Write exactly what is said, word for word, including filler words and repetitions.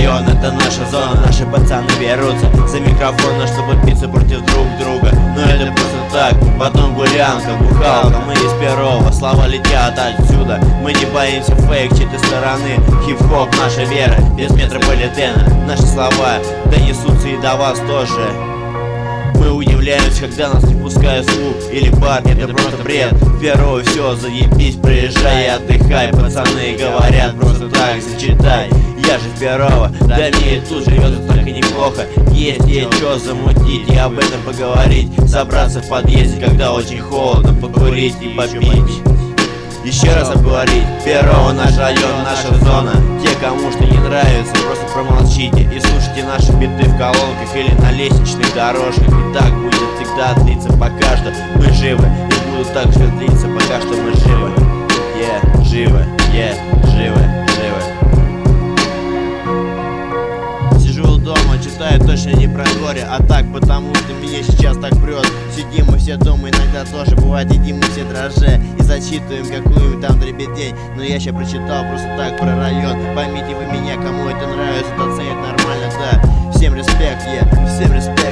район, это наша зона. Наши пацаны берутся за микрофон, чтобы биться против друг друга. Но это просто так, потом гулянка, бухалка. Мы из Перова, слова летят отсюда. Мы не боимся фейк чьей-то стороны. Хип-хоп наша вера, без метрополитена. Наши слова донесутся и до вас тоже. Мы удивляемся, когда нас не пускают в клуб или бар, это просто бред. Перово все, заебись, приезжай и отдыхай. Пацаны говорят просто так, зачитай. Я же в Перово, да мне и тут живется так и неплохо. Есть есть что замутить и об этом поговорить. Собраться в подъезде, когда очень холодно, покурить и попить. Еще раз обговорить, Перово наш район, наша зона. Те, кому что не нравится, просто промолчите и слушайте наши биты в колонках или на лестничных дорожках. И так будет всегда длиться, пока что мы живы. И будут так же длиться, пока что мы живы. Е, yeah, живы, е, yeah, живы, живы. Сижу дома, читаю точно не про горе, а так, потому что меня сейчас так прет. Сидим мы все дома, иногда тоже бывает, едим мы все дрожжи и зачитываем какую-нибудь там дребедень. Но я сейчас прочитал просто так про район. Поймите вы меня, кому это нравится, это оценит нормально, да. Всем респект, е, yeah, всем респект.